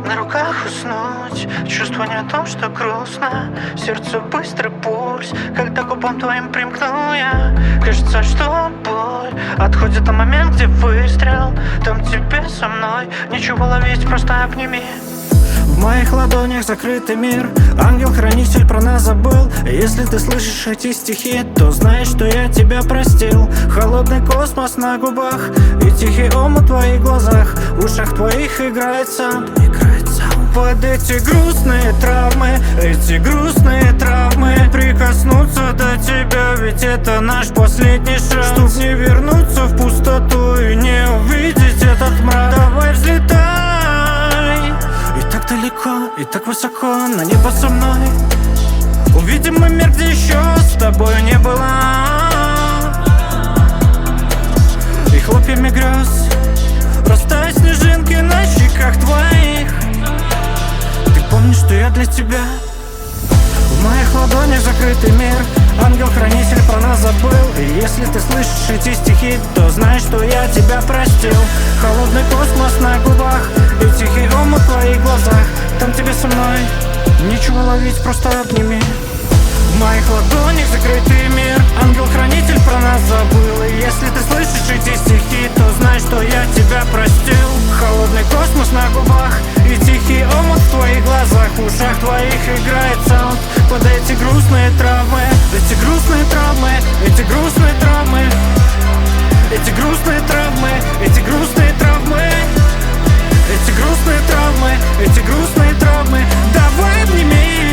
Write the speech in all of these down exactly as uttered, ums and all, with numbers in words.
На руках уснуть, чувство не о том, что грустно. Сердцу быстрый пульс, когда к губам твоим примкну я. Кажется, что боль отходит на момент, где выстрел. Там тебе со мной нечего ловить, просто обними. В моих ладонях закрытый мир. Ангел-хранитель про нас забыл. Если ты слышишь эти стихи, то знаешь, что я тебя простил. Холодный космос на губах и тихий омут в твоих глазах. В ушах твоих играет саунд, играет саунд. Под эти грустные травмы, эти грустные травмы, прикоснуться до тебя, ведь это наш последний шанс. Чтоб не вернуться в пустоту и не увидеть этот мрак. Давай взлетай. И так далеко, и так высоко, на небо со мной. Увидим мы мир, где еще с тобою не было. И хлопьями грез растают снежинки на щеках твоих. Ты помнишь, что я для тебя? В моих ладонях закрытый мир. Ангел-хранитель про нас забыл. И если ты слышишь эти стихи, то знаешь, что я тебя простил. Холодный космос на губах и тихий омут в твоих глазах. Там тебе со мной нечего ловить, просто обними. В моих ладонях закрытый мир. Ангел-хранитель про нас забыл. И если ты слышишь эти стихи, то знаешь, что я тебя простил. Холодный космос на губах и тихий омут в твоих глазах. В ушах твоих играет саунд. Под эти грустные травмы, эти грустные травмы, эти грустные травмы, эти грустные травмы, эти грустные травмы, эти грустные травмы, эти грустные травмы. Давай обними.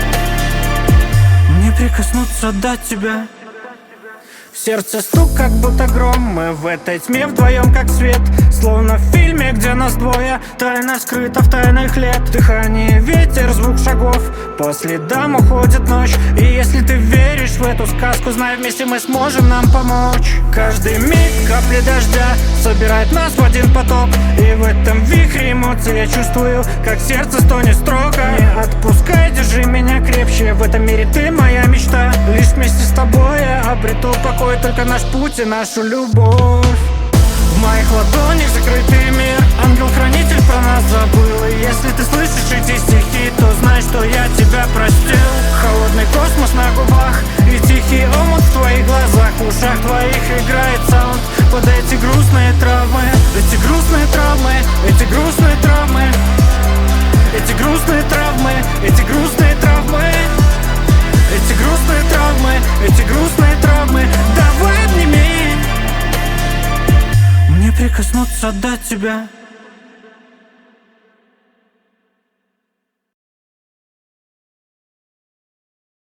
Мне прикоснуться до тебя. В сердце стук, как будто гром. Мы в этой тьме вдвоем, как свет. Словно в фильме, где нас двое. Тайна скрыта в тайных лет. Дыхание, ветер, звук шагов. По следам уходит ночь. И если ты веришь в эту сказку, знай, вместе мы сможем нам помочь. Каждый миг капли дождя собирает нас в один поток. И в этом вихре эмоций я чувствую, как сердце стонет строго. Не отпускай, держи меня крепче. В этом мире ты моя мечта. Лишь вместе с тобой я обрету покой. Только наш путь и нашу любовь. В моих ладонях закрытый мир. Ангел-хранитель про нас забыл. И если ты слышишь эти стихи, то знай, что я тебя простил. Холодный космос на губах и тихий омут в твоих глазах. В ушах твоих играет саунд. Под эти грустные травмы, эти грустные травмы, эти грустные травмы, эти грустные травмы, эти грустные травмы, эти грустные травмы, эти грустные травмы. Давай обними. Мне прикоснуться до тебя.